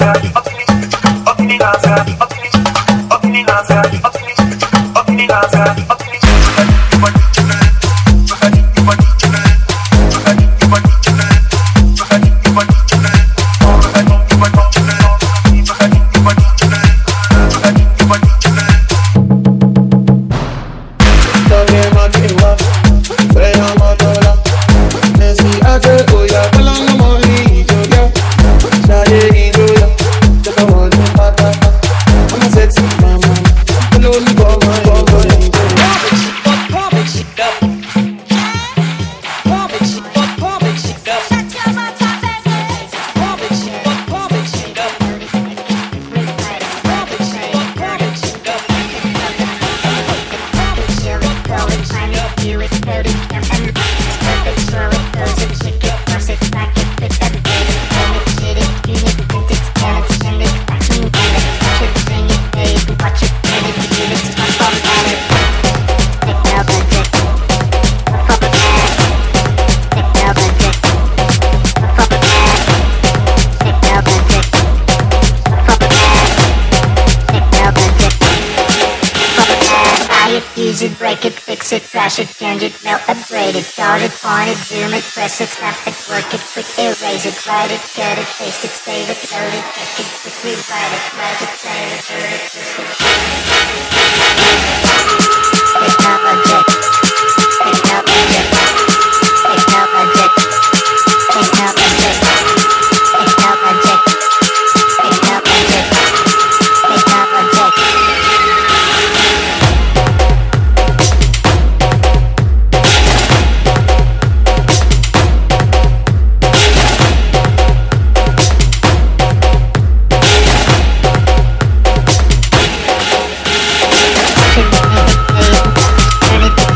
Break it, fix it, trash it, change it, melt, upgrade it, start it, point it, zoom it, press it, snap it, work it, quick erase it, write it, cut it, paste it, save it, load it, check it, quick rewrite it, write it, save it, turn it, twist it. Technology, technology, technology, technology, technology, technology, technology. Turn it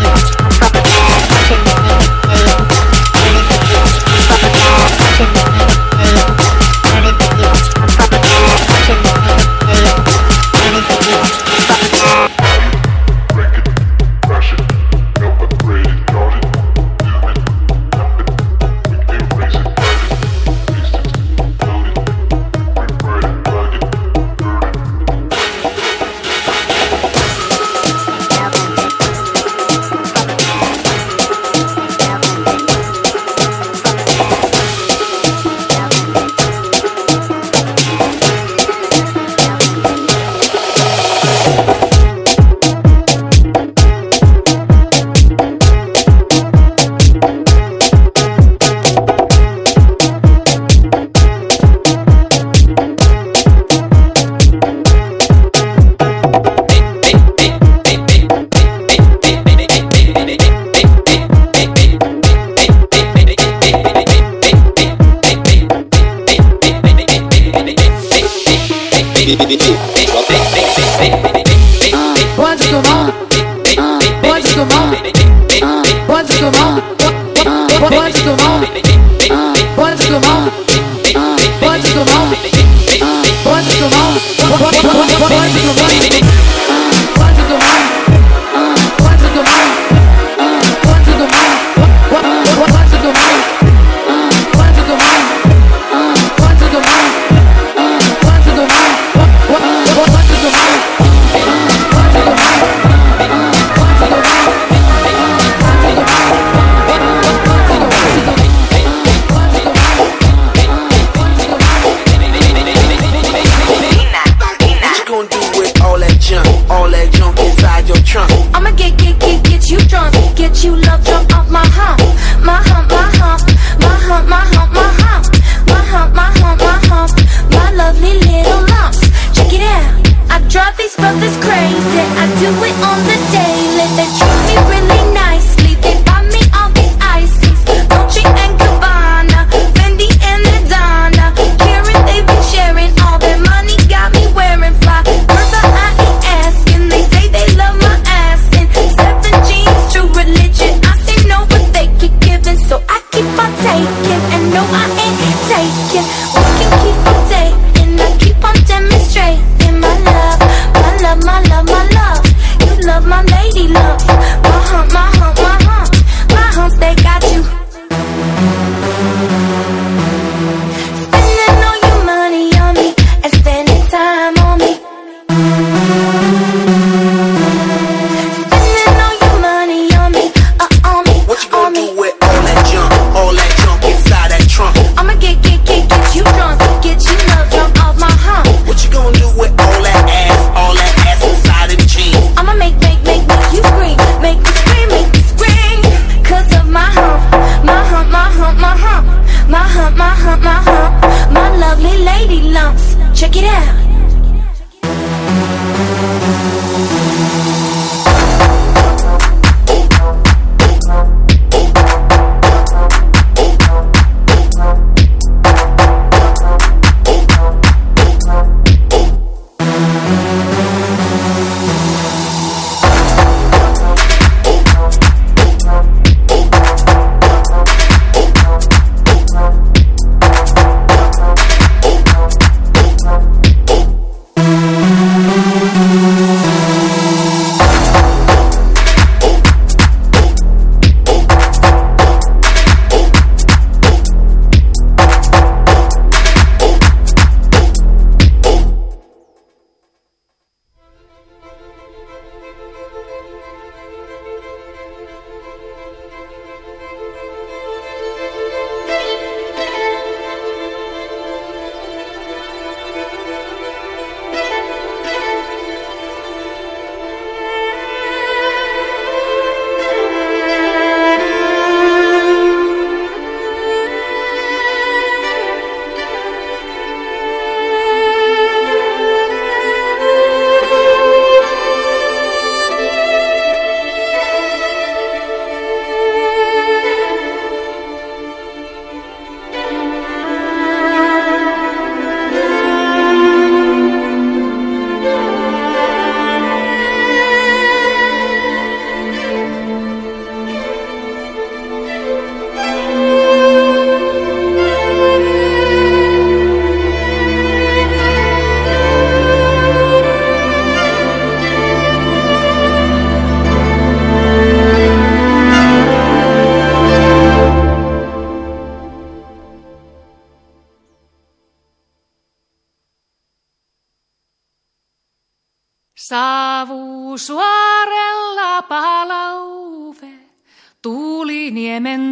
Savusuorella palauve, tuuliniemen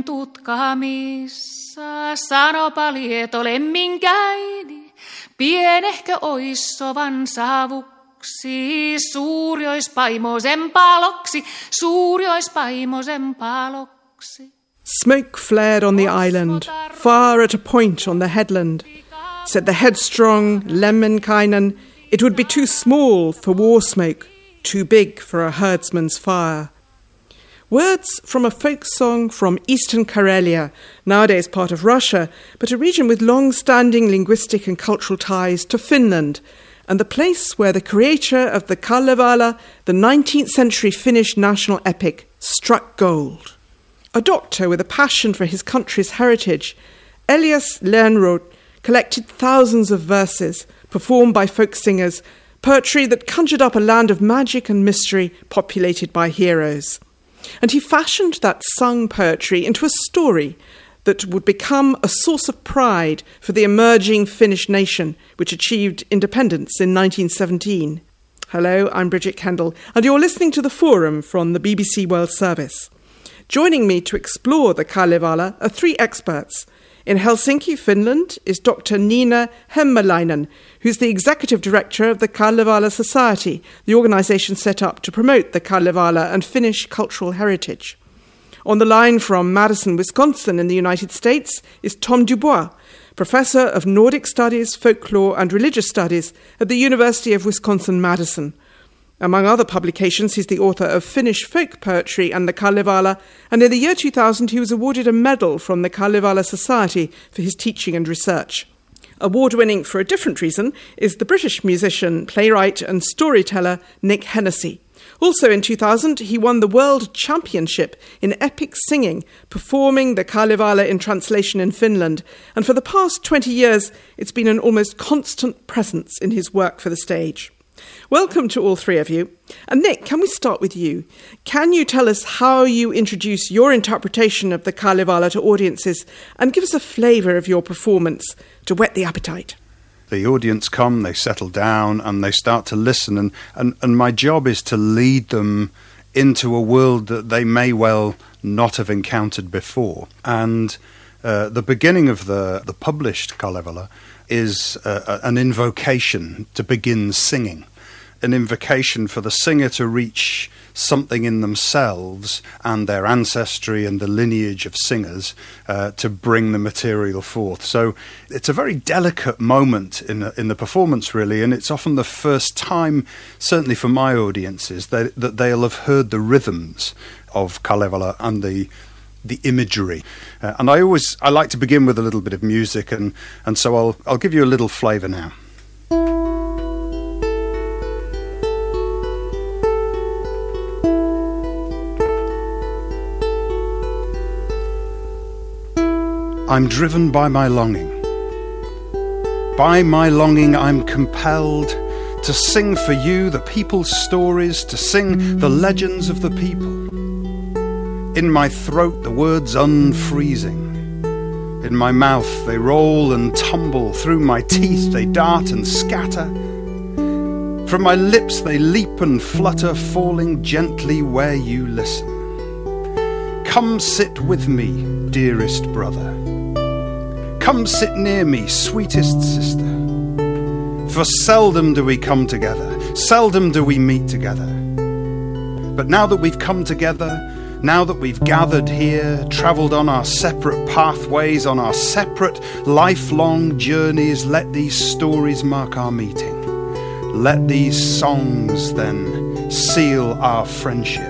tutkamissa, sanopa lieto lemminkäini, pienehkö ois sovan savuksi, suuri ois paimosen paloksi, suuri ois paimosen paloksi. Smoke flared on the island, far at a point on the headland. Said the headstrong Lemminkainen, it would be too small for war smoke, too big for a herdsman's fire. Words from a folk song from Eastern Karelia, nowadays part of Russia, but a region with long-standing linguistic and cultural ties to Finland, and the place where the creator of the Kalevala, the 19th century Finnish national epic, struck gold. A doctor with a passion for his country's heritage, Elias Lönnrot collected thousands of verses performed by folk singers, poetry that conjured up a land of magic and mystery populated by heroes. And he fashioned that sung poetry into a story that would become a source of pride for the emerging Finnish nation, which achieved independence in 1917. Hello, I'm Bridget Kendall, and you're listening to The Forum from the BBC World Service. Joining me to explore the Kalevala are three experts. In Helsinki, Finland, is Dr. Nina Hemmalainen, who's the executive director of the Kalevala Society, the organisation set up to promote the Kalevala and Finnish cultural heritage. On the line from Madison, Wisconsin in the United States is Tom Dubois, professor of Nordic Studies, Folklore and Religious Studies at the University of Wisconsin-Madison. Among other publications, he's the author of Finnish folk poetry and the Kalevala, and in the year 2000 he was awarded a medal from the Kalevala Society for his teaching and research. Award-winning for a different reason is the British musician, playwright and storyteller Nick Hennessy. Also in 2000, he won the World Championship in epic singing, performing the Kalevala in translation in Finland, and for the past 20 years it's been an almost constant presence in his work for the stage. Welcome to all three of you. And Nick, can we start with you? Can you tell us how you introduce your interpretation of the Kalevala to audiences and give us a flavour of your performance to whet the appetite? The audience come, they settle down and they start to listen and my job is to lead them into a world that they may well not have encountered before. And the beginning of the published Kalevala is an invocation to begin singing, an invocation for the singer to reach something in themselves and their ancestry and the lineage of singers to bring the material forth. So it's a very delicate moment in the performance, really, and it's often the first time, certainly for my audiences, that they'll have heard the rhythms of Kalevala and the imagery. And I like to begin with a little bit of music, and so I'll give you a little flavour now. I'm driven by my longing. By my longing I'm compelled to sing for you the people's stories, to sing the legends of the people. In my throat the words unfreezing. In my mouth they roll and tumble. Through my teeth they dart and scatter. From my lips they leap and flutter, falling gently where you listen. Come sit with me, dearest brother. Come sit near me, sweetest sister. For seldom do we come together, seldom do we meet together. But now that we've come together, now that we've gathered here, travelled on our separate pathways, on our separate lifelong journeys, let these stories mark our meeting. Let these songs then seal our friendship.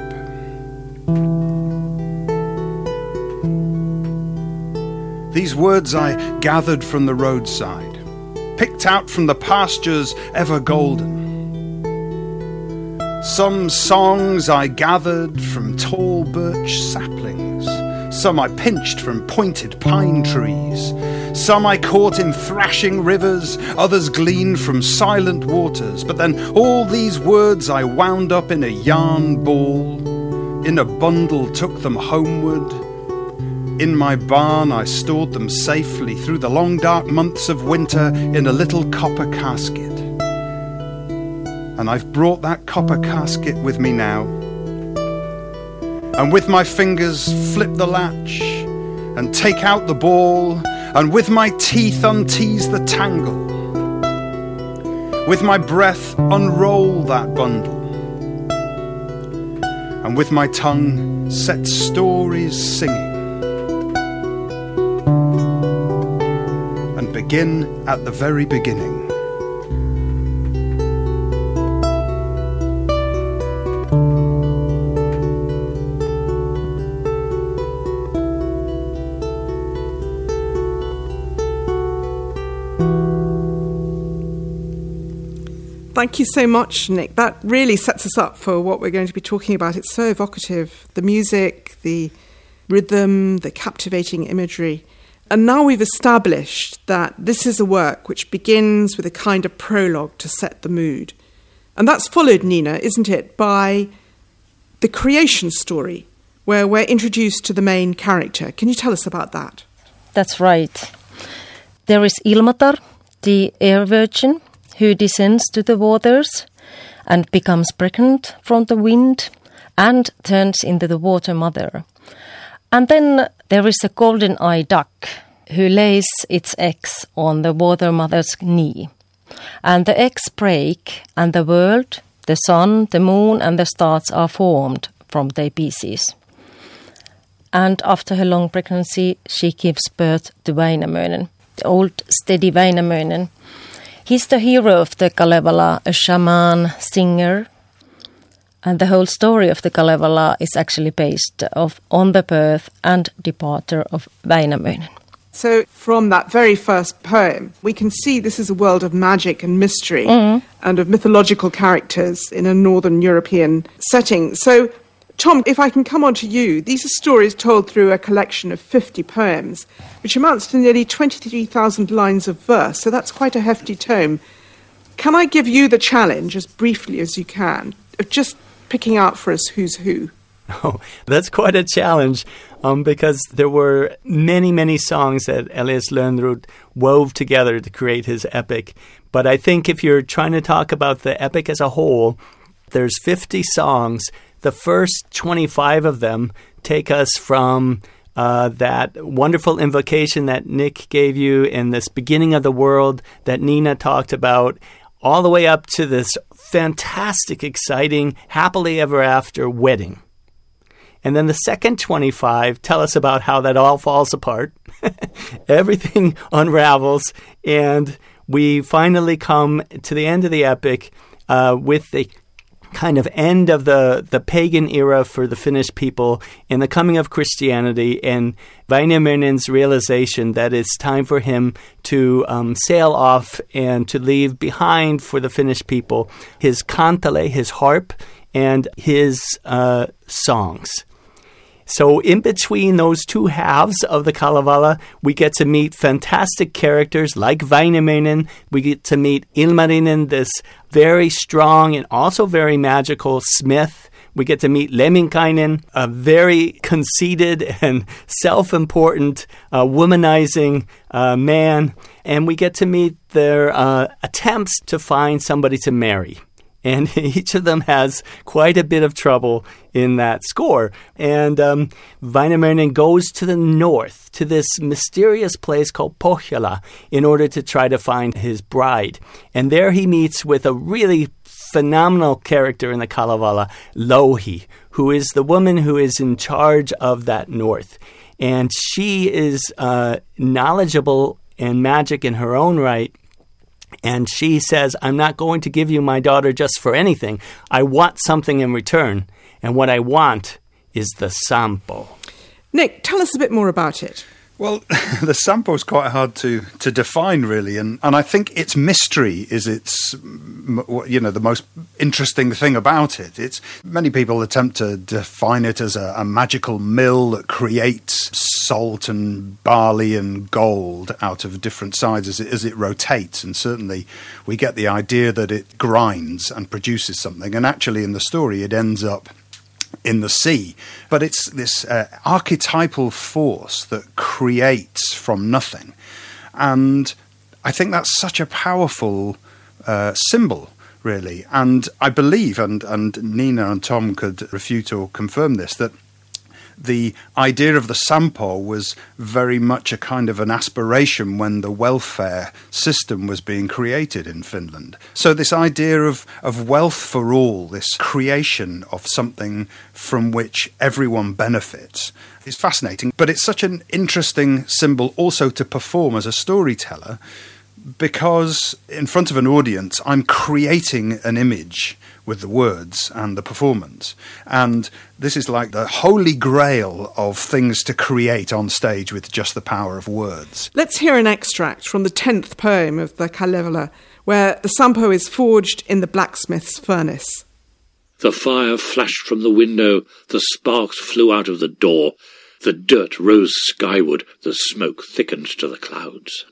These words I gathered from the roadside, picked out from the pastures ever golden. Some songs I gathered from tall birch saplings, some I pinched from pointed pine trees, some I caught in thrashing rivers, others gleaned from silent waters. But then all these words I wound up in a yarn ball, in a bundle took them homeward. In my barn I stored them safely through the long dark months of winter in a little copper casket. and I've brought that copper casket with me now. And with my fingers flip the latch and take out the ball, and with my teeth untease the tangle. With my breath unroll that bundle, and with my tongue set stories singing, and begin at the very beginning. Thank you so much, Nick. That really sets us up for what we're going to be talking about. It's so evocative. The music, the rhythm, the captivating imagery. And now we've established that this is a work which begins with a kind of prologue to set the mood. And that's followed, Nina, isn't it, by the creation story, where we're introduced to the main character. Can you tell us about that? That's right. There is Ilmatar, the air virgin, who descends to the waters and becomes pregnant from the wind and turns into the water mother. And then there is a golden-eyed duck who lays its eggs on the water mother's knee. And the eggs break, and the world, the sun, the moon, and the stars are formed from their pieces. And after her long pregnancy, she gives birth to Väinämöinen, the old steady Väinämöinen. He's the hero of the Kalevala, a shaman, singer, and the whole story of the Kalevala is actually based on the birth and departure of Väinämöinen. So from that very first poem, we can see this is a world of magic and mystery and of mythological characters in a Northern European setting. So, Tom, if I can come on to you, these are stories told through a collection of 50 poems, which amounts to nearly 23,000 lines of verse, so that's quite a hefty tome. Can I give you the challenge, as briefly as you can, of just picking out for us who's who? Oh, that's quite a challenge, because there were many, many songs that Elias Lönnrot wove together to create his epic. But I think if you're trying to talk about the epic as a whole, there's 50 songs. The first 25 of them take us from that wonderful invocation that Nick gave you in this beginning of the world that Nina talked about, all the way up to this fantastic, exciting, happily ever after wedding. And then the second 25 tell us about how that all falls apart. Everything unravels, and we finally come to the end of the epic with the kind of end of the pagan era for the Finnish people and the coming of Christianity and Väinämöinen's realization that it's time for him to sail off and to leave behind for the Finnish people his kantele, his harp, and his songs. So in between those two halves of the Kalevala, we get to meet fantastic characters like Väinämöinen. We get to meet Ilmarinen, this very strong and also very magical smith. We get to meet Lemminkainen, a very conceited and self-important, womanizing man. And we get to meet their attempts to find somebody to marry. And each of them has quite a bit of trouble in that score. And Väinämöinen goes to the north, to this mysterious place called Pohjola, in order to try to find his bride. And there he meets with a really phenomenal character in the Kalevala, Louhi, who is the woman who is in charge of that north. And she is knowledgeable in magic in her own right. And she says, I'm not going to give you my daughter just for anything. I want something in return. And what I want is the Sampo. Nick, tell us a bit more about it. Well, the Sampo is quite hard to define, really, and I think its mystery is the most interesting thing about it. It's many people attempt to define it as a magical mill that creates salt and barley and gold out of different sides as it rotates, and certainly we get the idea that it grinds and produces something, and actually in the story it ends up in the sea. But it's this archetypal force that creates from nothing. And I think that's such a powerful symbol, really. And I believe, and Nina and Tom could refute or confirm this, that the idea of the Sampo was very much a kind of an aspiration when the welfare system was being created in Finland. So this idea of wealth for all, this creation of something from which everyone benefits, is fascinating. But it's such an interesting symbol also to perform as a storyteller, because in front of an audience, I'm creating an image with the words and the performance. And this is like the holy grail of things to create on stage with just the power of words. Let's hear an extract from the 10th poem of the Kalevala, where the Sampo is forged in the blacksmith's furnace. The fire flashed from the window, the sparks flew out of the door, the dirt rose skyward, the smoke thickened to the clouds.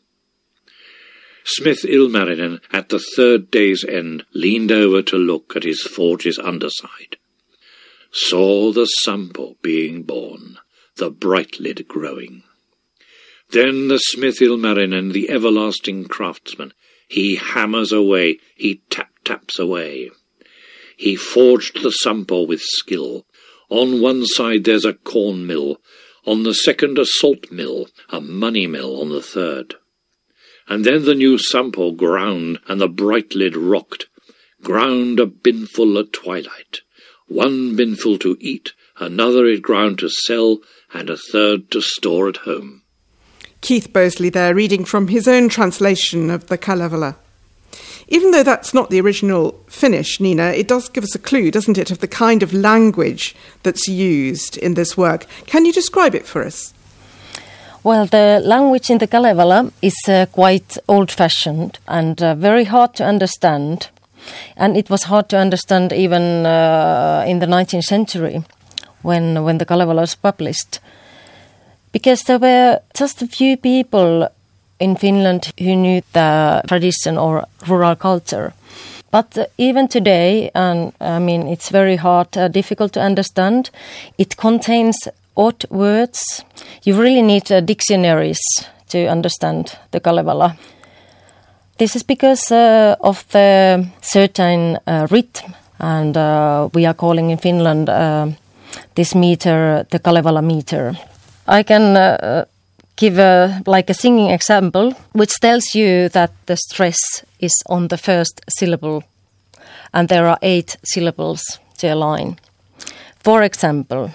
Smith Ilmarinen, at the third day's end, leaned over to look at his forge's underside. Saw the Sampo being born, the bright lid growing. Then the smith Ilmarinen, the everlasting craftsman, he hammers away, he taps away. He forged the Sampo with skill. On one side there's a corn mill, on the second a salt mill, a money mill on the third. And then the new Sampo ground, and the bright lid rocked, ground a binful at twilight, one binful to eat, another it ground to sell, and a third to store at home. Keith Bosley there, reading from his own translation of the Kalevala. Even though that's not the original Finnish, Nina, it does give us a clue, doesn't it, of the kind of language that's used in this work. Can you describe it for us? Well, the language in the Kalevala is quite old-fashioned and very hard to understand. And it was hard to understand even in the 19th century when the Kalevala was published. Because there were just a few people in Finland who knew the tradition or rural culture. But even today, and I mean, it's very hard, difficult to understand. It contains odd words. You really need dictionaries to understand the Kalevala. This is because of the certain rhythm, and we are calling in Finland this meter the Kalevala meter. I can give a singing example, which tells you that the stress is on the first syllable, and there are 8 syllables to a line. For example,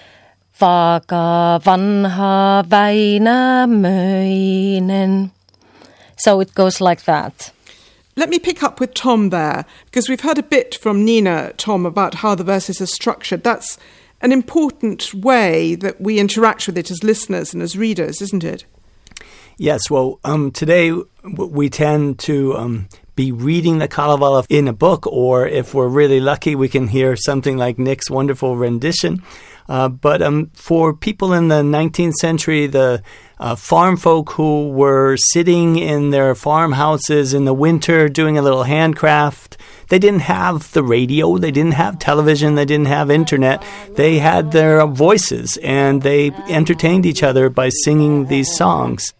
Vaaka vanha Väinämöinen. So it goes like that. Let me pick up with Tom there, because we've heard a bit from Nina, Tom, about how the verses are structured. That's an important way that we interact with it as listeners and as readers, isn't it? Yes, well, today we tend to be reading the Kalevala in a book, or if we're really lucky, we can hear something like Nick's wonderful rendition. But for people in the 19th century, the farm folk who were sitting in their farmhouses in the winter doing a little handcraft, they didn't have the radio, they didn't have television, they didn't have internet. They had their voices, and they entertained each other by singing these songs.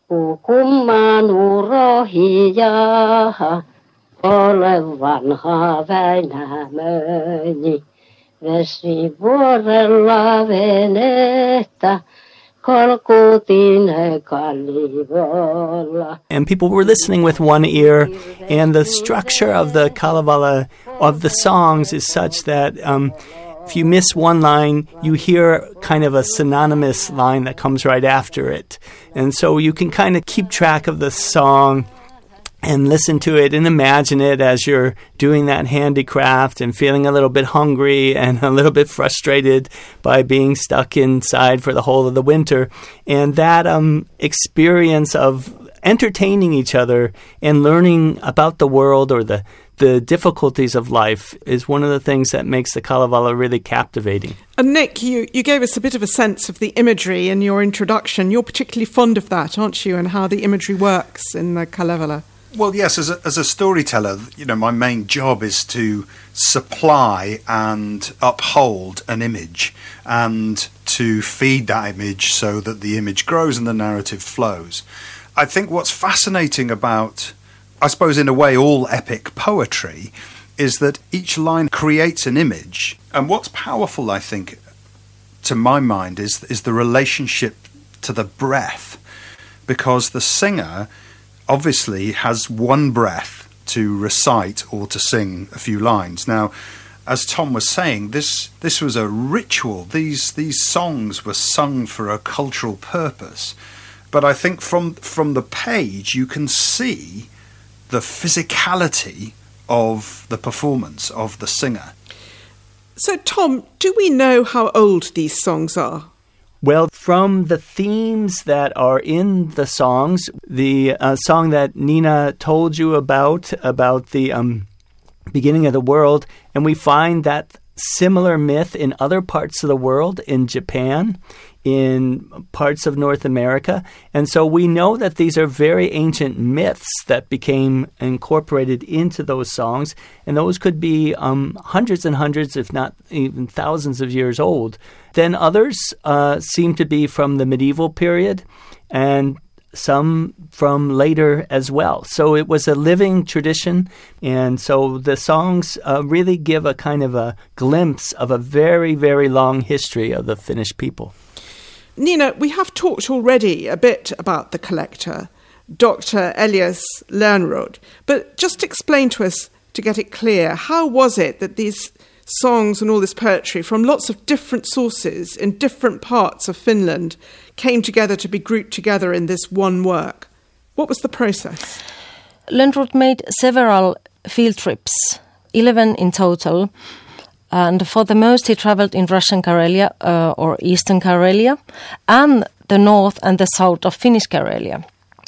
Vesivuorella venettä, kolkutin Kalivolla. And people were listening with one ear, and the structure of the Kalevala, of the songs, is such that if you miss one line, you hear kind of a synonymous line that comes right after it. And so you can kind of keep track of the song and listen to it and imagine it as you're doing that handicraft and feeling a little bit hungry and a little bit frustrated by being stuck inside for the whole of the winter. And that experience of entertaining each other and learning about the world or the difficulties of life is one of the things that makes the Kalevala really captivating. And Nick, you gave us a bit of a sense of the imagery in your introduction. You're particularly fond of that, aren't you, and how the imagery works in the Kalevala? Well, yes, as a storyteller, my main job is to supply and uphold an image and to feed that image so that the image grows and the narrative flows. I think what's fascinating about, I suppose in a way, all epic poetry is that each line creates an image. And what's powerful, I think, to my mind, is the relationship to the breath, because the singer obviously has one breath to recite or to sing a few lines. Now, as Tom was saying, this was a ritual. These songs were sung for a cultural purpose. But I think from the page you can see the physicality of the performance of the singer. So, Tom, do we know how old these songs are? Well, from the themes that are in the songs, the song that Nina told you about the beginning of the world, and we find that similar myth in other parts of the world, in Japan, in parts of North America. And so we know that these are very ancient myths that became incorporated into those songs, and those could be hundreds and hundreds, if not even thousands of years old. Then others seem to be from the medieval period, and some from later as well. So it was a living tradition, and so the songs really give a kind of a glimpse of a very, very long history of the Finnish people. Nina, we have talked already a bit about the collector, Dr. Elias Lönnrot, but just explain to us, to get it clear, how was it that these songs and all this poetry from lots of different sources in different parts of Finland came together to be grouped together in this one work? What was the process? Lönnrot made several field trips, 11 in total, and for the most he travelled in Russian Karelia or Eastern Karelia and the north and the south of Finnish Karelia.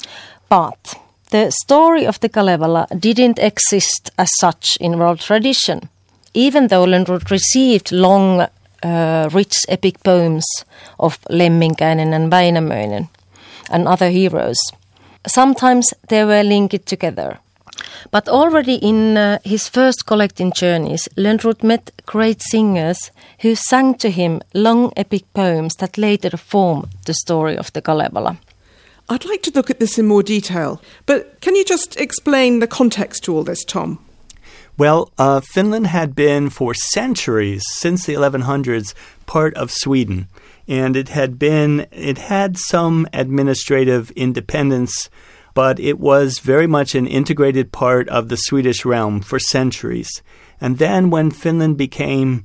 But the story of the Kalevala didn't exist as such in oral tradition, even though Lönnrot received long, rich epic poems of Lemminkäinen and Väinämöinen and other heroes. Sometimes they were linked together. But already in his first collecting journeys, Lönnrot met great singers who sang to him long epic poems that later formed the story of the Kalevala. I'd like to look at this in more detail, but can you just explain the context to all this, Tom? Well, Finland had been for centuries, since the 1100s, part of Sweden. And it had some administrative independence, but it was very much an integrated part of the Swedish realm for centuries. And then when Finland became,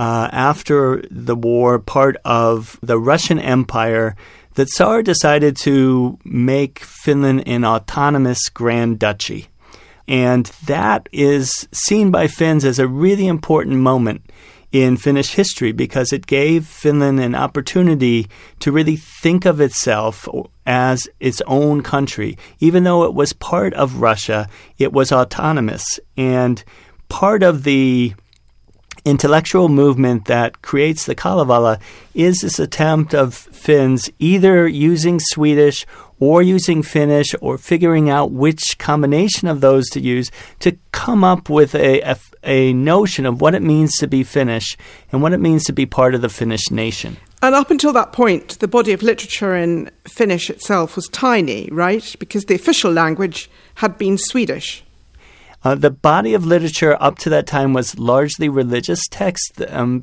after the war, part of the Russian Empire, the Tsar decided to make Finland an autonomous Grand Duchy. And that is seen by Finns as a really important moment in Finnish history because it gave Finland an opportunity to really think of itself as its own country. Even though it was part of Russia, it was autonomous. And part of the intellectual movement that creates the Kalevala is this attempt of Finns either using Swedish or using Finnish or figuring out which combination of those to use to come up with a notion of what it means to be Finnish and what it means to be part of the Finnish nation. And up until that point, the body of literature in Finnish itself was tiny, right? Because the official language had been Swedish. The body of literature up to that time was largely religious text.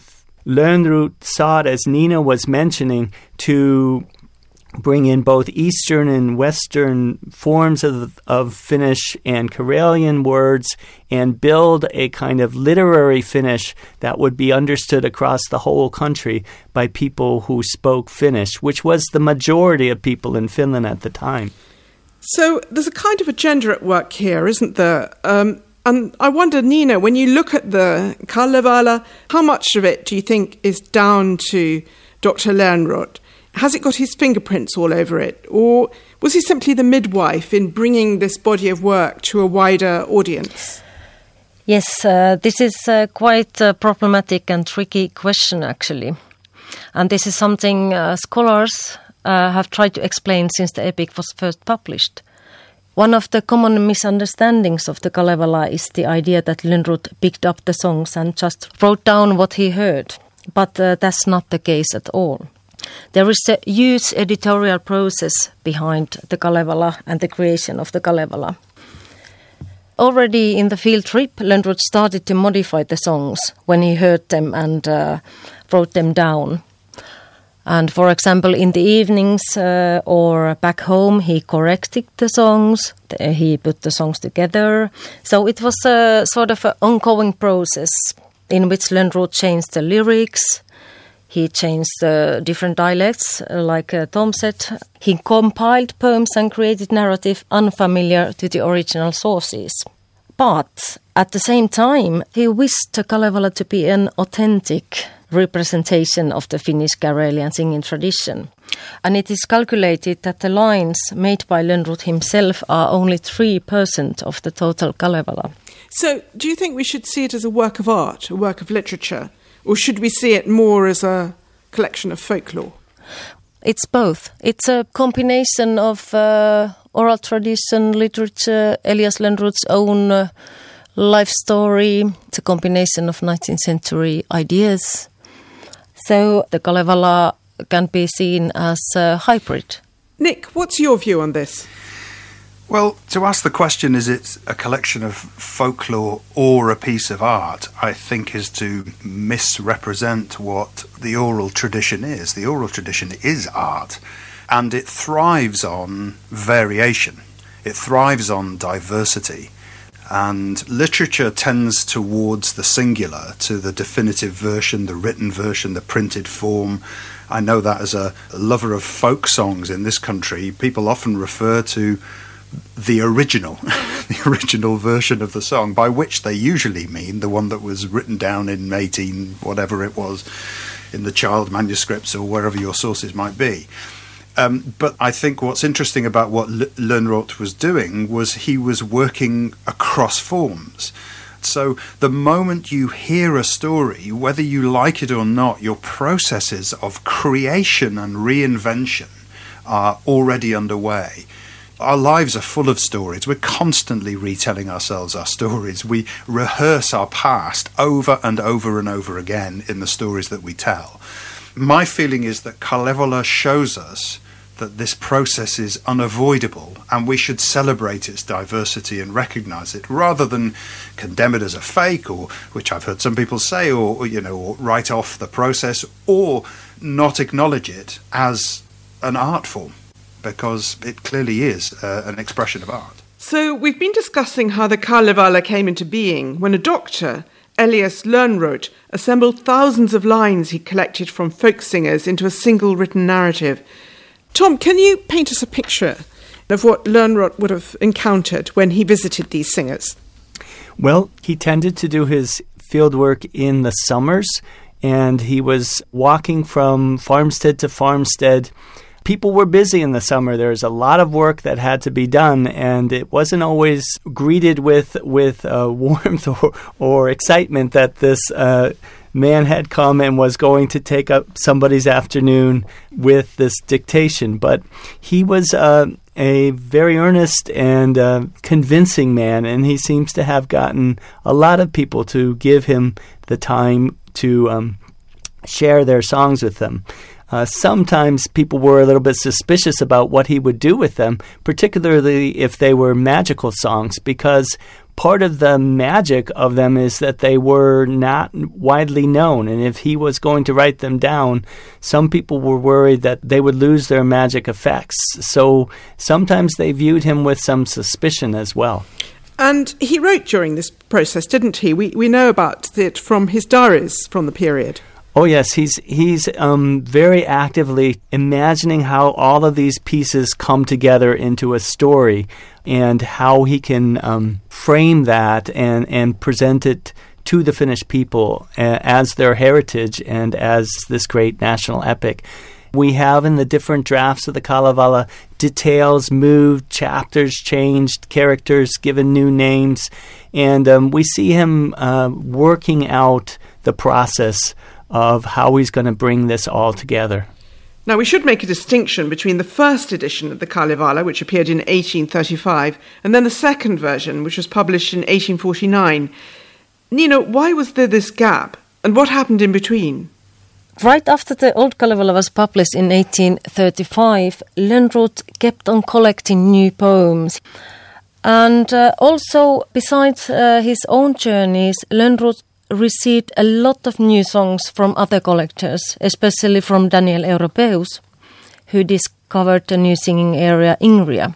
Lönnrot sought, as Nina was mentioning, to bring in both Eastern and Western forms of Finnish and Karelian words and build a kind of literary Finnish that would be understood across the whole country by people who spoke Finnish, which was the majority of people in Finland at the time. So there's a kind of agenda at work here, isn't there? And I wonder, Nina, when you look at the Kalevala, how much of it do you think is down to Dr. Lönnrot? Has it got his fingerprints all over it? Or was he simply the midwife in bringing this body of work to a wider audience? Yes, this is quite a problematic and tricky question, actually. And this is something scholars have tried to explain since the epic was first published. One of the common misunderstandings of the Kalevala is the idea that Lönnrot picked up the songs and just wrote down what he heard. But that's not the case at all. There is a huge editorial process behind the Kalevala and the creation of the Kalevala. Already in the field trip, Lönnrot started to modify the songs when he heard them and wrote them down. And for example, in the evenings or back home, he corrected the songs, he put the songs together. So it was a sort of an ongoing process in which Lönnrot changed the lyrics. He changed the different dialects, like Tom said. He compiled poems and created narrative unfamiliar to the original sources. But at the same time, he wished the Kalevala to be an authentic representation of the Finnish Karelian singing tradition. And it is calculated that the lines made by Lönnrot himself are only 3% of the total Kalevala. So, do you think we should see it as a work of art, a work of literature, or should we see it more as a collection of folklore? It's both. It's a combination of oral tradition, literature, Elias Lönnrot's own life story. It's a combination of 19th century ideas. So the Kalevala can be seen as a hybrid. Nick, what's your view on this? Well, to ask the question, is it a collection of folklore or a piece of art, I think is to misrepresent what the oral tradition is. The oral tradition is art, and it thrives on variation. It thrives on diversity. And literature tends towards the singular, to the definitive version, the written version, the printed form. I know that as a lover of folk songs in this country, people often refer to the original version of the song, by which they usually mean the one that was written down in 18 whatever it was in the child manuscripts or wherever your sources might be. But I think what's interesting about what Lönnrot was doing was he was working across forms. So the moment you hear a story, whether you like it or not, your processes of creation and reinvention are already underway. Our lives are full of stories. We're constantly retelling ourselves our stories. We rehearse our past over and over and over again in the stories that we tell. My feeling is that Kalevala shows us that this process is unavoidable and we should celebrate its diversity and recognise it rather than condemn it as a fake, or, which I've heard some people say, or write off the process, or not acknowledge it as an art form, because it clearly is an expression of art. So we've been discussing how the Kalevala came into being when a doctor, Elias Lönnrot, assembled thousands of lines he collected from folk singers into a single written narrative. Tom, can you paint us a picture of what Lönnrot would have encountered when he visited these singers? Well, he tended to do his fieldwork in the summers, and he was walking from farmstead to farmstead. People were busy in the summer. There was a lot of work that had to be done, and it wasn't always greeted with warmth or excitement that this man had come and was going to take up somebody's afternoon with this dictation. But he was a very earnest and convincing man, and he seems to have gotten a lot of people to give him the time to share their songs with them. Sometimes people were a little bit suspicious about what he would do with them, particularly if they were magical songs, because part of the magic of them is that they were not widely known. And if he was going to write them down, some people were worried that they would lose their magic effects. So sometimes they viewed him with some suspicion as well. And he wrote during this process, didn't he? We know about it from his diaries from the period. Oh, yes. He's very actively imagining how all of these pieces come together into a story and how he can frame that and present it to the Finnish people as their heritage and as this great national epic. We have in the different drafts of the Kalevala details moved, chapters changed, characters given new names, and we see him working out the process of how he's going to bring this all together. Now, we should make a distinction between the first edition of the Kalevala, which appeared in 1835, and then the second version, which was published in 1849. Nina, why was there this gap, and what happened in between? Right after the Old Kalevala was published in 1835, Lönnrot kept on collecting new poems. And also, besides his own journeys, Lönnrot received a lot of new songs from other collectors, especially from Daniel Europeus, who discovered the new singing area Ingria.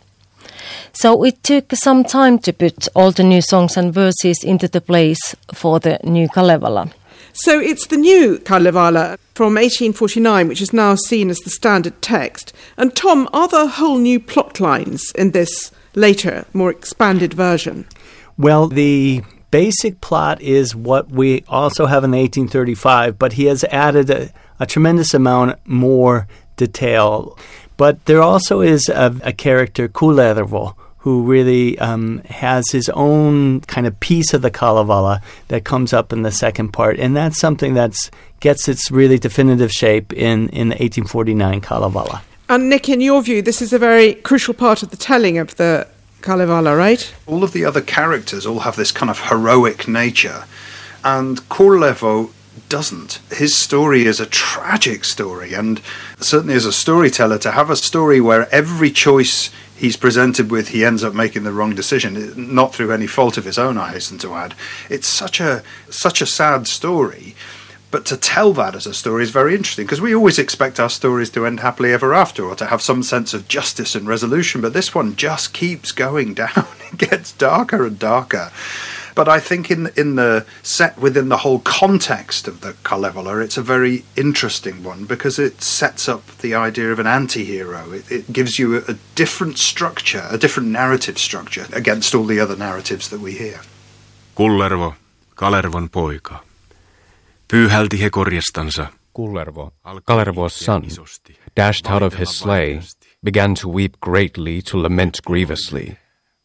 So it took some time to put all the new songs and verses into the place for the new Kalevala. So it's the new Kalevala from 1849, which is now seen as the standard text. And Tom, are there whole new plot lines in this later, more expanded version? Well, the basic plot is what we also have in 1835, but he has added a tremendous amount more detail. But there also is a character, Kullervo, who really has his own kind of piece of the Kalevala that comes up in the second part. And that's something that gets its really definitive shape in the 1849 Kalevala. And Nick, in your view, this is a very crucial part of the telling of the Kalevala, right? All of the other characters all have this kind of heroic nature, and Kullervo doesn't. His story is a tragic story, and certainly as a storyteller, to have a story where every choice he's presented with, he ends up making the wrong decision, not through any fault of his own, I hasten to add. It's such a sad story, but to tell that as a story is very interesting, because we always expect our stories to end happily ever after, or to have some sense of justice and resolution, but this one just keeps going down. It gets darker and darker. But I think in the set within the whole context of the Kalevala, it's a very interesting one because it sets up the idea of an anti-hero. It gives you a different structure, a different narrative structure against all the other narratives that we hear. Kullervo, Kalervon poika. Pyyhälti he korjastansa. Kullervo, Kalervo's son, dashed out of his sleigh, began to weep greatly, to lament grievously.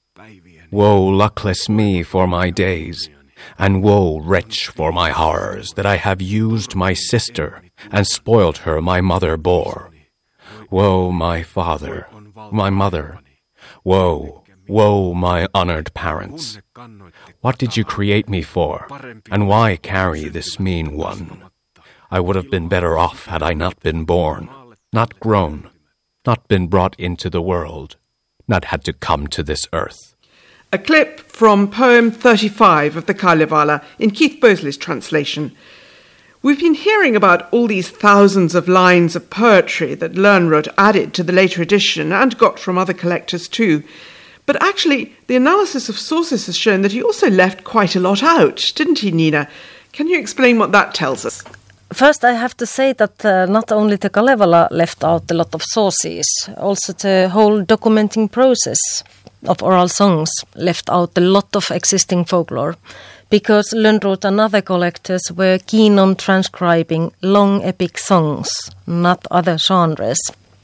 Woe, luckless me for my days, and woe, wretch, for my horrors, that I have used my sister, and spoiled her my mother bore. Woe, my father, my mother, woe, woe, my honored parents. What did you create me for, and why carry this mean one? I would have been better off had I not been born, not grown, not been brought into the world, not had to come to this earth. A clip from poem 35 of the Kalevala in Keith Bosley's translation. We've been hearing about all these thousands of lines of poetry that Lönnrot added to the later edition and got from other collectors too. But actually, the analysis of sources has shown that he also left quite a lot out, didn't he, Nina? Can you explain what that tells us? First, I have to say that not only the Kalevala left out a lot of sources, also the whole documenting process of oral songs left out a lot of existing folklore, because Lönnrot and other collectors were keen on transcribing long epic songs, not other genres.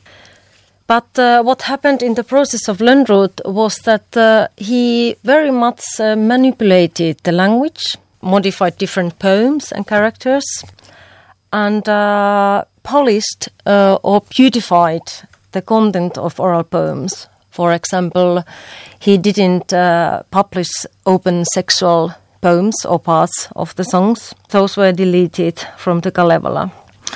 But what happened in the process of Lönnrot was that he very much manipulated the language, modified different poems and characters, and polished or beautified the content of oral poems. For example, he didn't publish open sexual poems or parts of the songs. Those were deleted from the Kalevala.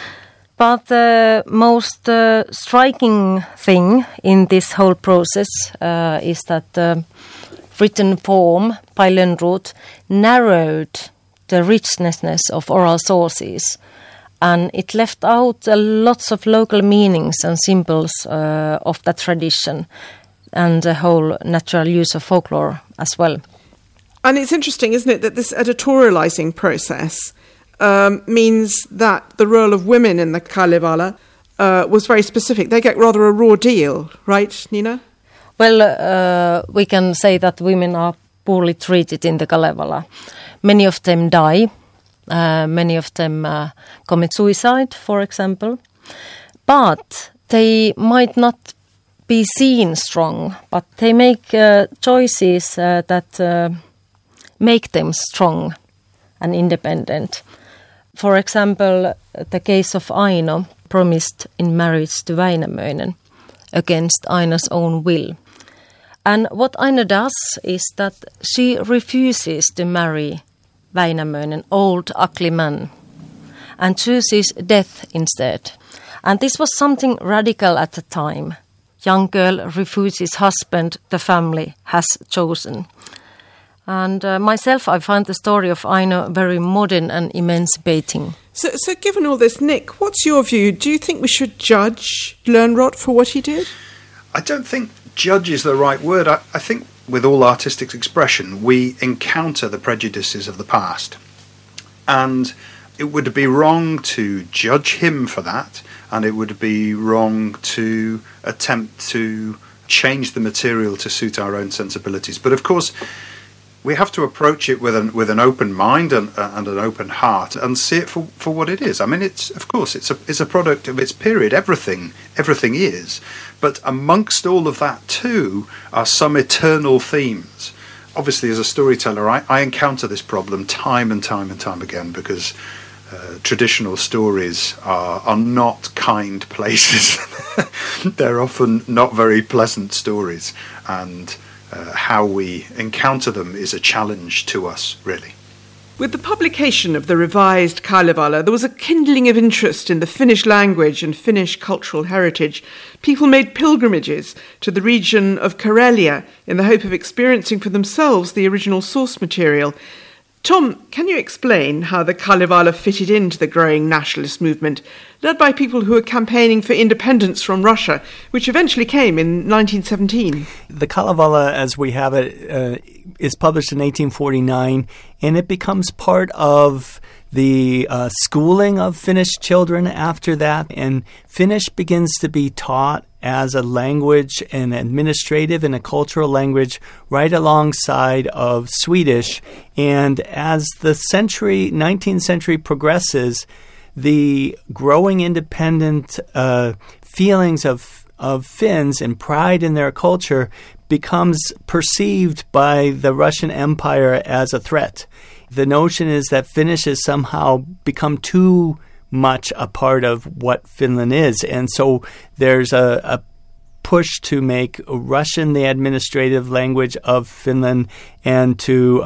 But the most striking thing in this whole process is that the written form by Lönnrot narrowed the richness of oral sources, and it left out lots of local meanings and symbols of that tradition, and the whole natural use of folklore as well. And it's interesting, isn't it, that this editorializing process means that the role of women in the Kalevala was very specific. They get rather a raw deal, right, Nina? Well, we can say that women are poorly treated in the Kalevala. Many of them die. Many of them commit suicide, for example. But they might not be seen strong, but they make choices that make them strong and independent. For example, the case of Aino, promised in marriage to Väinämöinen against Aino's own will. And what Aino does is that she refuses to marry Väinämöinen, old ugly man, and chooses death instead. And this was something radical at the time. young girl refuses husband the family has chosen. And myself, I find the story of Aino very modern and emancipating. So given all this, Nick, what's your view? Do you think we should judge Lönnrot for what he did? I don't think judge is the right word. I think with all artistic expression, we encounter the prejudices of the past. And it would be wrong to judge him for that, and it would be wrong to attempt to change the material to suit our own sensibilities. But of course, we have to approach it with an open mind and an open heart, and see it for what it is. I mean, it's a product of its period. Everything is, but amongst all of that too are some eternal themes. Obviously, as a storyteller, I encounter this problem time and time again, because traditional stories are not kind places. They're often not very pleasant stories, and how we encounter them is a challenge to us, really. With the publication of the revised Kalevala, there was a kindling of interest in the Finnish language and Finnish cultural heritage. People made pilgrimages to the region of Karelia in the hope of experiencing for themselves the original source material. Tom, can you explain how the Kalevala fitted into the growing nationalist movement, led by people who were campaigning for independence from Russia, which eventually came in 1917? The Kalevala, as we have it, is published in 1849, and it becomes part of the schooling of Finnish children after that, and Finnish begins to be taught as a language, an administrative and a cultural language, right alongside of Swedish. And as the 19th century progresses, the growing independent feelings of Finns and pride in their culture becomes perceived by the Russian Empire as a threat. The notion is that Finnish has somehow become too much a part of what Finland is. And so there's a push to make Russian the administrative language of Finland, and to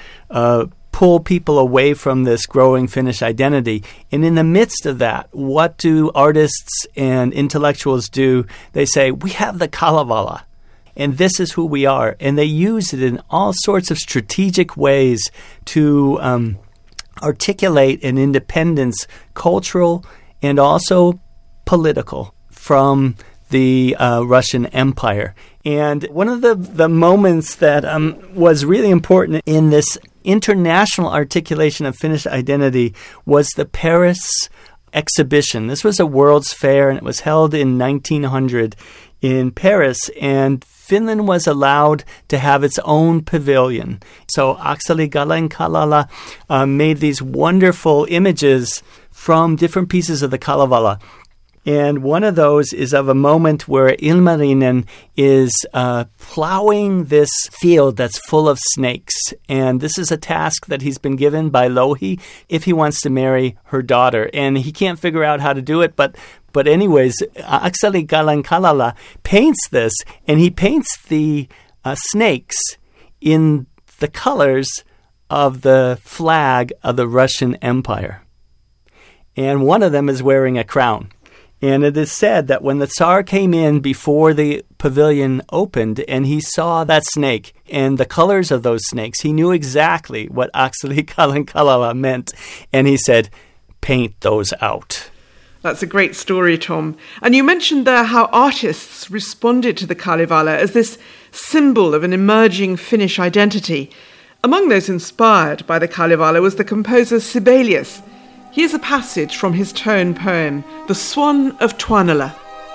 pull people away from this growing Finnish identity. And in the midst of that, what do artists and intellectuals do? They say, we have the Kalevala, and this is who we are. And they use it in all sorts of strategic ways to articulate an independence, cultural and also political, from the Russian Empire. And one of the moments that was really important in this international articulation of Finnish identity was the Paris exhibition. This was a World's Fair, and it was held in 1900 in Paris, and Finland was allowed to have its own pavilion. So Akseli Gallen-Kalala made these wonderful images from different pieces of the Kalevala. And one of those is of a moment where Ilmarinen is plowing this field that's full of snakes. And this is a task that he's been given by Louhi if he wants to marry her daughter. And he can't figure out how to do it, but anyways, Akseli Gallen-Kalala paints this, and he paints the snakes in the colors of the flag of the Russian Empire. And one of them is wearing a crown. And it is said that when the Tsar came in before the pavilion opened and he saw that snake and the colors of those snakes, he knew exactly what Akseli Gallen-Kalala meant. And he said, paint those out. That's a great story, Tom. And you mentioned there how artists responded to the Kalevala as this symbol of an emerging Finnish identity. Among those inspired by the Kalevala was the composer Sibelius. Here's a passage from his tone poem, The Swan of Tuonela.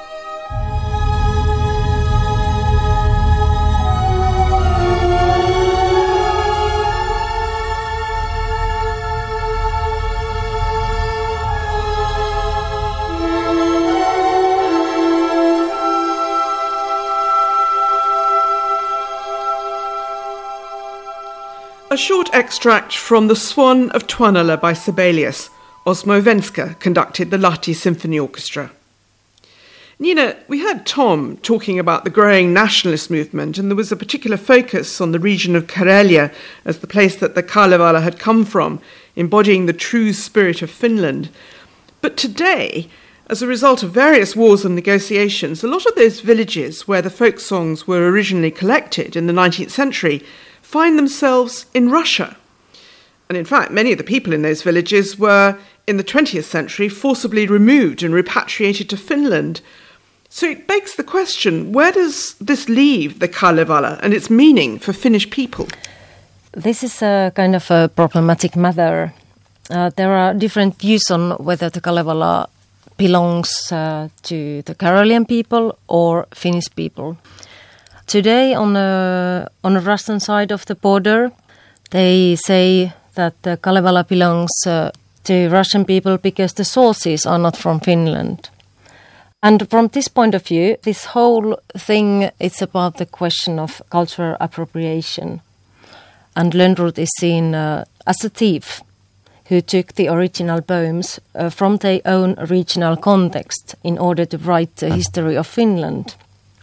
A short extract from The Swan of Tuonela by Sibelius. Osmo Venska conducted the Lahti Symphony Orchestra. Nina, we heard Tom talking about the growing nationalist movement, and there was a particular focus on the region of Karelia as the place that the Kalevala had come from, embodying the true spirit of Finland. But today, As a result of various wars and negotiations, a lot of those villages where the folk songs were originally collected in the 19th century find themselves in Russia. And in fact, many of the people in those villages were, in the 20th century, forcibly removed and repatriated to Finland. So it begs the question, where does this leave the Kalevala and its meaning for Finnish people? This is a kind of a problematic matter. There are different views on whether the Kalevala belongs to the Karelian people or Finnish people. Today, on the Russian side of the border, they say that the Kalevala belongs to Russian people because the sources are not from Finland. And from this point of view, this whole thing is about the question of cultural appropriation. And Lönnrot is seen as a thief who took the original poems from their own regional context in order to write the history of Finland.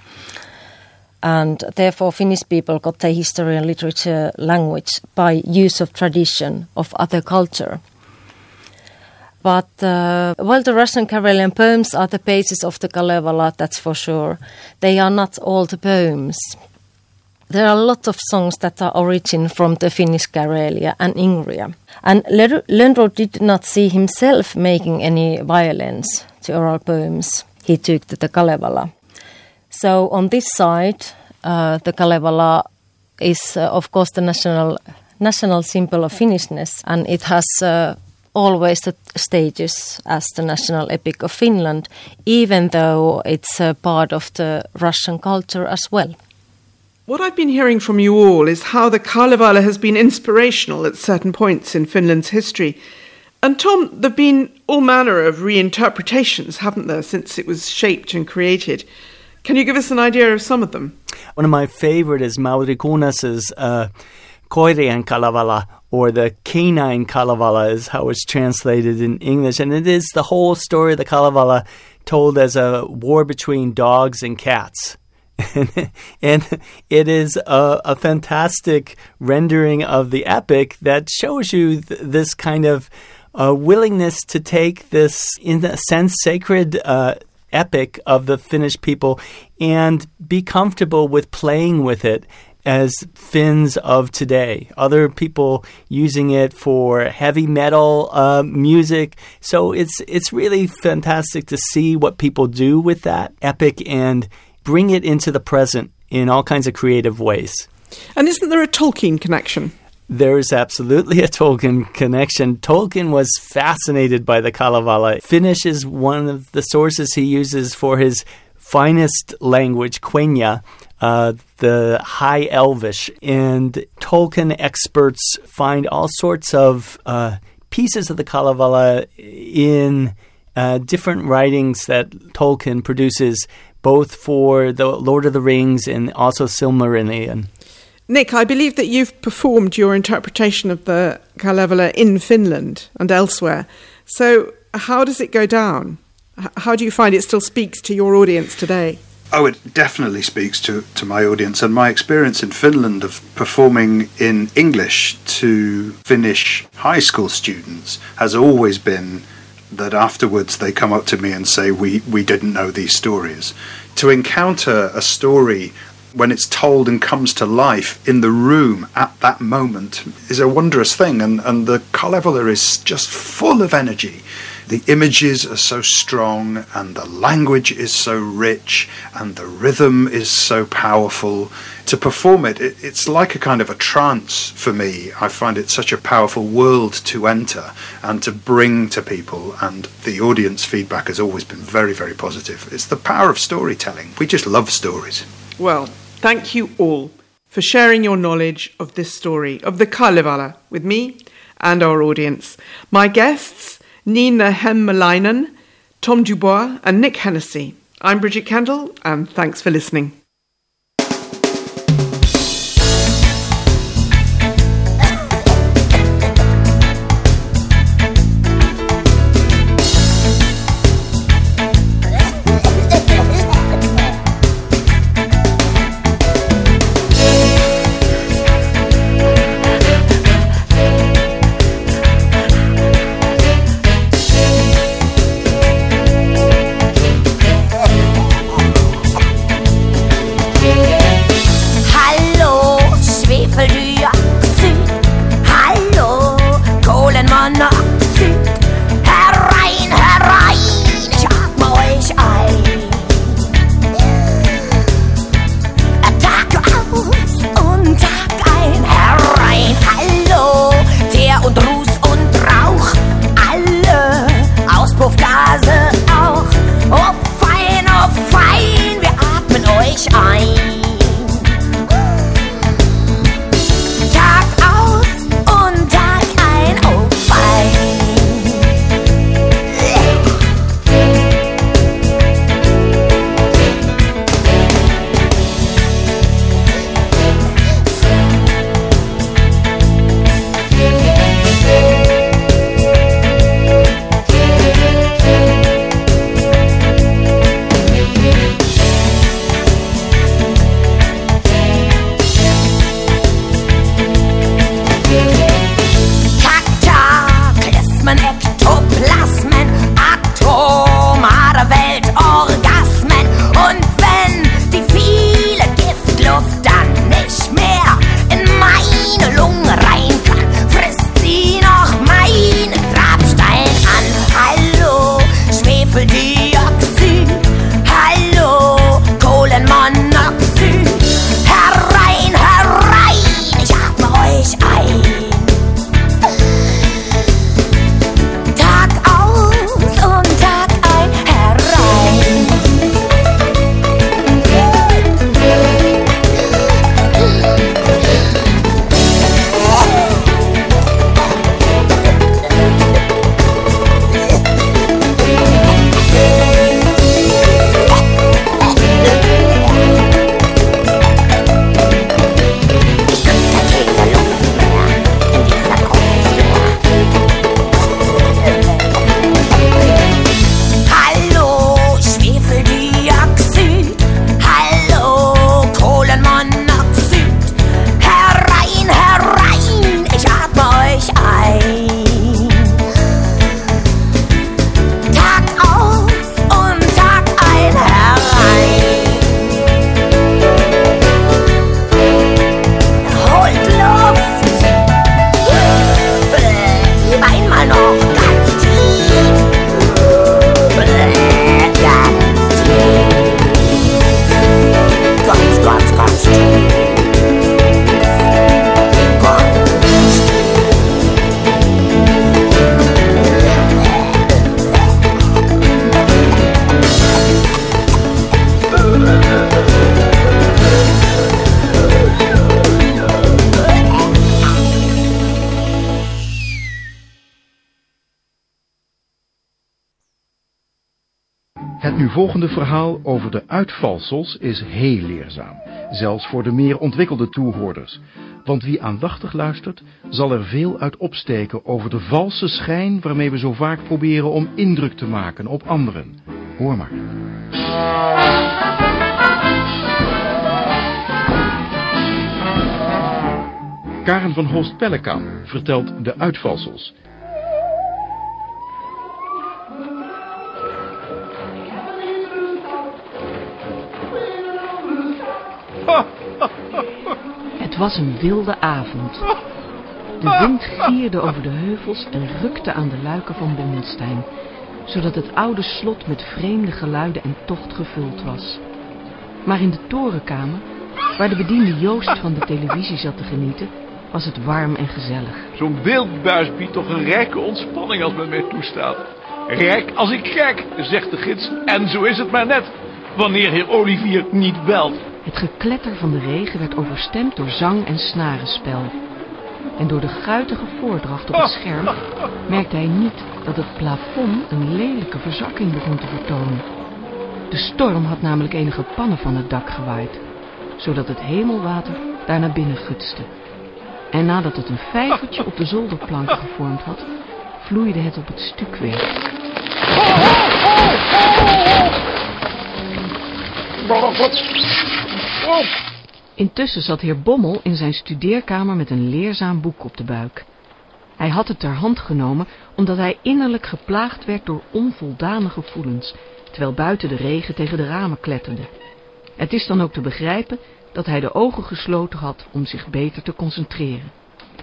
And therefore Finnish people got their history and literature language by use of tradition of other culture. But while the Russian Karelian poems are the basis of the Kalevala, that's for sure, they are not all the poems. There are a lot of songs that are origin from the Finnish Karelia and Ingria. And Lönnrot did not see himself making any violence to oral poems. He took to the Kalevala. So on this side, the Kalevala is, of course, the national symbol of Finnishness, and it has always the status as the national epic of Finland, even though it's a part of the Russian culture as well. What I've been hearing from you all is how the Kalevala has been inspirational at certain points in Finland's history. And Tom, there have been all manner of reinterpretations, haven't there, since it was shaped and created. Can you give us an idea of some of them? One of my favorite is Mauri Kunas's Koirien Kalevala, or the Canine Kalevala is how it's translated in English. And it is the whole story of the Kalevala told as a war between dogs and cats. And it is a fantastic rendering of the epic that shows you this kind of willingness to take this, in a sense, sacred epic of the Finnish people and be comfortable with playing with it as Finns of today. Other people using it for heavy metal music. So it's really fantastic to see what people do with that epic and bring it into the present in all kinds of creative ways. And isn't there a Tolkien connection? There is absolutely a Tolkien connection. Tolkien was fascinated by the Kalevala. Finnish is one of the sources he uses for his finest language, Quenya, the High Elvish. And Tolkien experts find all sorts of pieces of the Kalevala in different writings that Tolkien produces, both for the Lord of the Rings and also Silmarillion. Nick, I believe that you've performed your interpretation of the Kalevala in Finland and elsewhere. So how does it go down? How do you find it still speaks to your audience today? Oh, it definitely speaks to my audience. And my experience in Finland of performing in English to Finnish high school students has always been that afterwards they come up to me and say, we didn't know these stories. To encounter a story when it's told and comes to life in the room at that moment is a wondrous thing. And the Kalevala is just full of energy. The images are so strong and the language is so rich and the rhythm is so powerful. To perform it, it's like a kind of a trance for me. I find it such a powerful world to enter and to bring to people, and the audience feedback has always been very, very positive. It's the power of storytelling. We just love stories. Well, thank you all for sharing your knowledge of this story, of the Kalevala, with me and our audience. My guests, Nina Hemmelainen, Tom Dubois and Nick Hennessy. I'm Bridget Kendall, and thanks for listening. Het nu volgende verhaal over de uitvalsels is heel leerzaam, zelfs voor de meer ontwikkelde toehoorders. Want wie aandachtig luistert, zal er veel uit opsteken over de valse schijn waarmee we zo vaak proberen om indruk te maken op anderen. Hoor maar. Karen van Holst-Pellekaan vertelt de uitvalsels. Het was een wilde avond. De wind gierde over de heuvels en rukte aan de luiken van Bommelstein, zodat het oude slot met vreemde geluiden en tocht gevuld was. Maar in de torenkamer, waar de bediende Joost van de televisie zat te genieten, was het warm en gezellig. Zo'n wildbuis biedt toch een rijke ontspanning als men mij toestaat. Rijk als ik kijk, zegt de gids, en zo is het maar net, wanneer heer Olivier niet belt. Het gekletter van de regen werd overstemd door zang en snarenspel. En door de guitige voordracht op het scherm merkte hij niet dat het plafond een lelijke verzakking begon te vertonen. De storm had namelijk enige pannen van het dak gewaaid, zodat het hemelwater daar naar binnen gutste. En nadat het een vijvertje op de zolderplanken gevormd had, vloeide het op het stukwerk. Intussen zat heer Bommel in zijn studeerkamer met een leerzaam boek op de buik. Hij had het ter hand genomen omdat hij innerlijk geplaagd werd door onvoldane gevoelens, terwijl buiten de regen tegen de ramen kletterde. Het is dan ook te begrijpen dat hij de ogen gesloten had om zich beter te concentreren.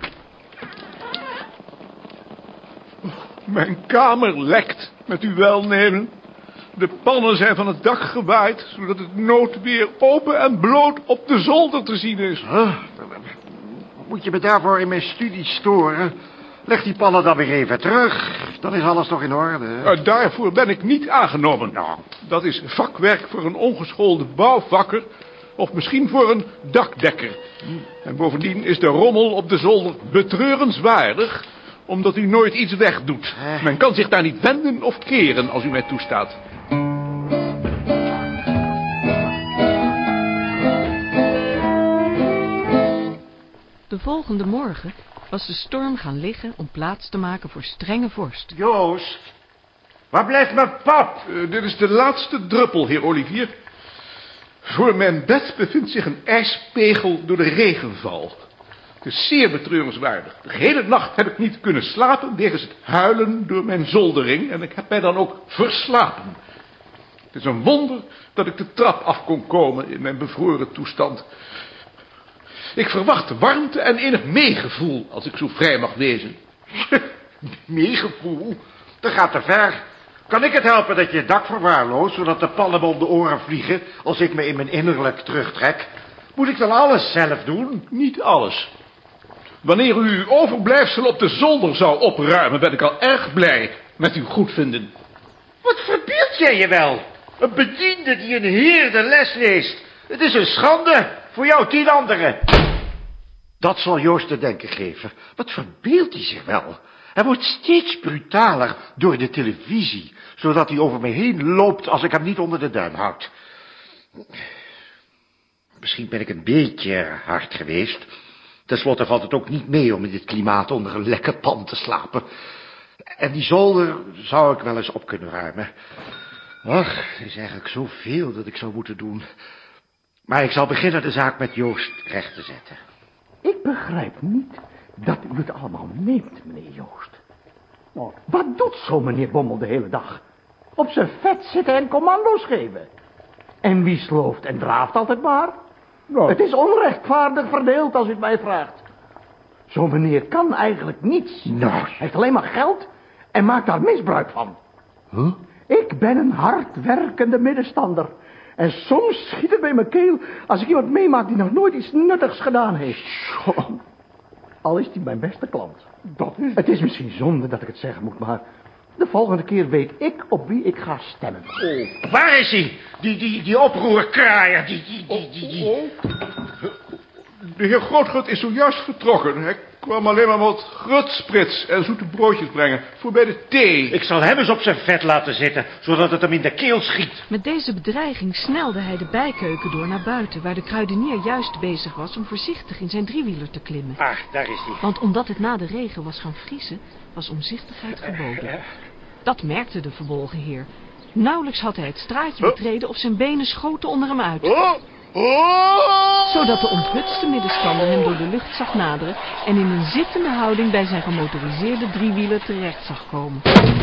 Mijn kamer lekt, met uw welnemen. De pannen zijn van het dak gewaaid, zodat het noodweer open en bloot op de zolder te zien is. Moet je me daarvoor in mijn studie storen? Leg die pannen dan weer even terug. Dan is alles nog in orde. Daarvoor ben ik niet aangenomen. Nou, dat is vakwerk voor een ongeschoolde bouwvakker, of misschien voor een dakdekker. En bovendien is de rommel op de zolder betreurenswaardig, omdat u nooit iets wegdoet. Men kan zich daar niet wenden of keren als u mij toestaat. De volgende morgen was de storm gaan liggen om plaats te maken voor strenge vorst. Joost, waar blijft mijn pap? Dit is de laatste druppel, heer Olivier. Voor mijn bed bevindt zich een ijspegel door de regenval. Het is zeer betreurenswaardig. De hele nacht heb ik niet kunnen slapen wegens het huilen door mijn zoldering en ik heb mij dan ook verslapen. Het is een wonder dat ik de trap af kon komen in mijn bevroren toestand. Ik verwacht warmte en enig meegevoel als ik zo vrij mag wezen. Meegevoel? Dat gaat te ver. Kan ik het helpen dat je het dak verwaarloost, zodat de pannen me om de oren vliegen als ik me in mijn innerlijk terugtrek? Moet ik dan alles zelf doen? Niet alles. Wanneer u uw overblijfsel op de zolder zou opruimen, ben ik al erg blij met uw goedvinden. Wat verbeeld jij je wel? Een bediende die een heer de les leest. Het is een schande voor jou 10 anderen. Dat zal Joost te denken geven. Wat verbeeldt hij zich wel? Hij wordt steeds brutaler door de televisie, zodat hij over me heen loopt als ik hem niet onder de duim houd. Misschien ben ik een beetje hard geweest. Ten slotte valt het ook niet mee om in dit klimaat onder een lekke pan te slapen. En die zolder zou ik wel eens op kunnen ruimen. Ach, er is eigenlijk zoveel dat ik zou moeten doen. Maar ik zal beginnen de zaak met Joost recht te zetten. Ik begrijp niet dat u het allemaal neemt, meneer Joost. Nou, wat doet zo meneer Bommel de hele dag? Op zijn vet zitten en commando's geven. En wie slooft en draaft altijd maar? Nou. Het is onrechtvaardig verdeeld als u het mij vraagt. Zo'n meneer kan eigenlijk niets. Nou. Hij heeft alleen maar geld en maakt daar misbruik van. Huh? Ik ben een hardwerkende middenstander. En soms schiet het bij mijn keel als ik iemand meemaak die nog nooit iets nuttigs gedaan heeft. Al is hij mijn beste klant. Het is misschien zonde dat ik het zeggen moet, maar de volgende keer weet ik op wie ik ga stemmen. Oh. Waar is hij? Die oproerkraaier, De heer Grootgut is zojuist vertrokken. Hij kwam alleen maar wat grutsprits en zoete broodjes brengen voor bij de thee. Ik zal hem eens op zijn vet laten zitten, zodat het hem in de keel schiet. Met deze bedreiging snelde hij de bijkeuken door naar buiten, waar de kruidenier juist bezig was om voorzichtig in zijn driewieler te klimmen. Ah, daar is hij. Want omdat het na de regen was gaan vriezen, was omzichtigheid geboden. Dat merkte de verbolgen heer. Nauwelijks had hij het straatje betreden of zijn benen schoten onder hem uit. Zodat de onthutste middenstander hem door de lucht zag naderen en in een zittende houding bij zijn gemotoriseerde driewieler terecht zag komen.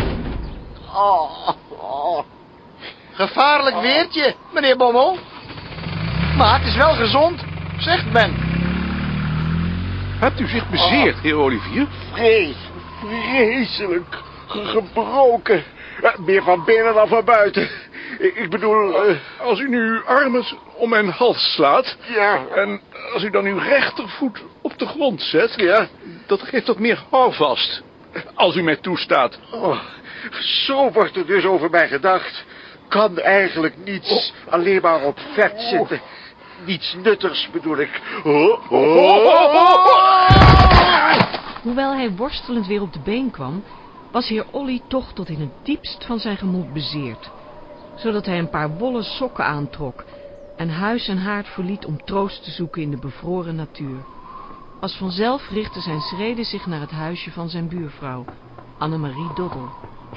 Gevaarlijk weertje, meneer Bommel. Maar het is wel gezond, zegt men. Hebt u zich bezeerd, heer Olivier? Vreselijk gebroken. Meer van binnen dan van buiten. Ik bedoel... Als u nu uw armen om mijn hals slaat... Ja. En als u dan uw rechtervoet op de grond zet... Ja. Dat geeft wat meer houvast. Als u mij toestaat. Zo wordt er dus over mij gedacht. Kan eigenlijk niets alleen maar op vet zitten. Niets nuttigs bedoel ik. Hoewel hij worstelend weer op de been kwam, was heer Olly toch tot in het diepst van zijn gemoed bezeerd, zodat hij een paar wollen sokken aantrok en huis en haard verliet om troost te zoeken in de bevroren natuur. Als vanzelf richtte zijn schreden zich naar het huisje van zijn buurvrouw, Annemarie Doddel.